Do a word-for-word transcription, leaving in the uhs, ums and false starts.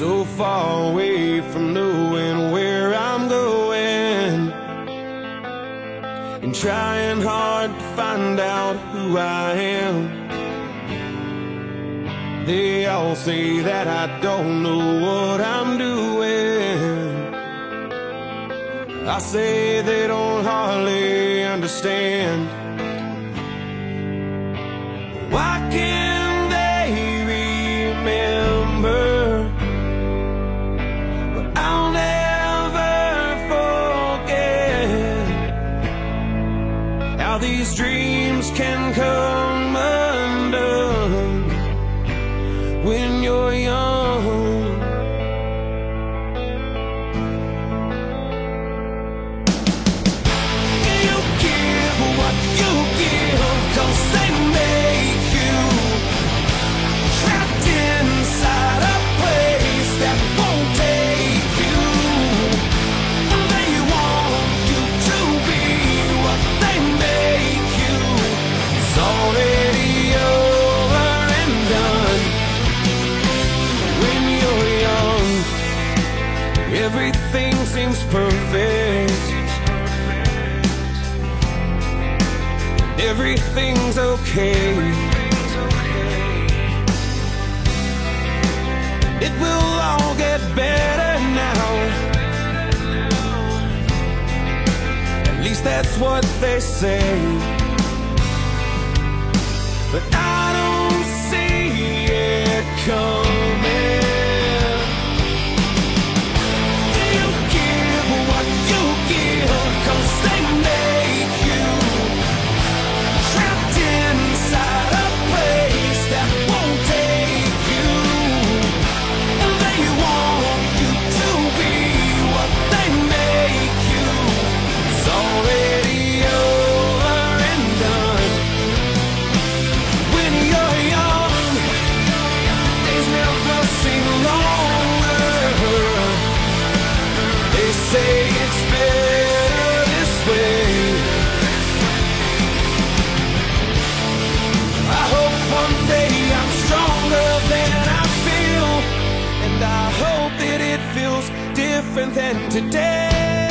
so far away from knowing where I'm going, and trying hard to find out who I am. They all say that I don't know what I'm doing. I say they don't hardly understand. Why can't they remember? But I'll never forget how these dreams can come undone when you're young. You give what you give, 'cause they make you trapped inside a place that won't take you. They want you to be what they make you. It's already over and done. When you're young, everything seems perfect. Everything's okay. It will all get better now. At least that's what they say. But I don't see it coming. You give what you give, 'cause they make you trapped inside a place that won't take you. And they want you to be what they make you. It's already over and done. When you're young, days never seem longer. They say it's better this way. I hope one day I'm stronger than I feel, and I hope that it feels different than today.